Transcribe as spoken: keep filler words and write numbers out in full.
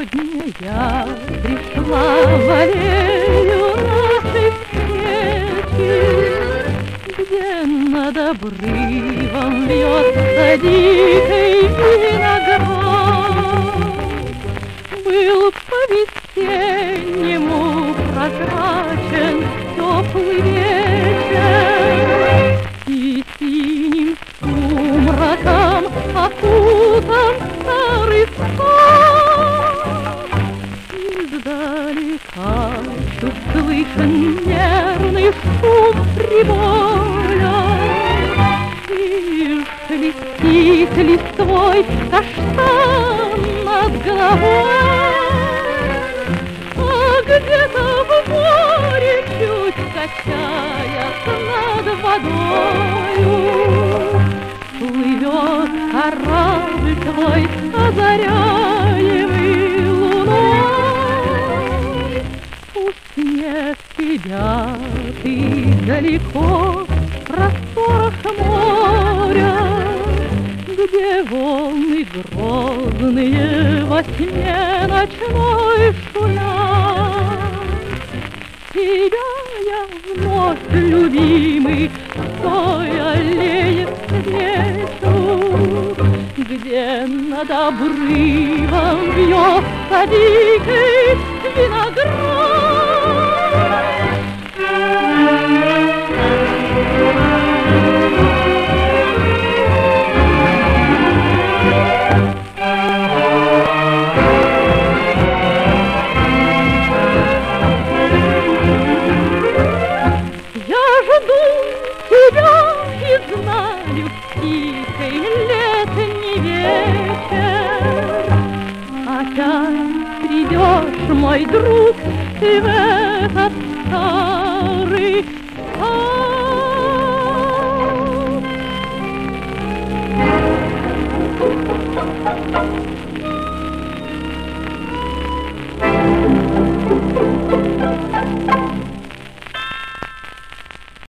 Сегодня я пришла в аллею нашей встречи, где над обрывом вьется дикий виноград. Был по-весеннему прозрачен теплый вечер, и синим сумраком окутан старый сад. Издалека тут слышен нервный шум прибоя, и шелестит листвой каштан над головой. А где-то в море, чуть качаясь над водою, плывет корабль твой, озаряемый луной. Пусть нет тебя, ты далеко в просторах моря, где волны грозные во тьме ночной шумят. Тебя я вновь, любимый, в той аллее встречу, где над обрывом вьется дикий виноград. Тебя и знаю тихий летний вечер. Опять придешь, мой друг, ты в этот сад.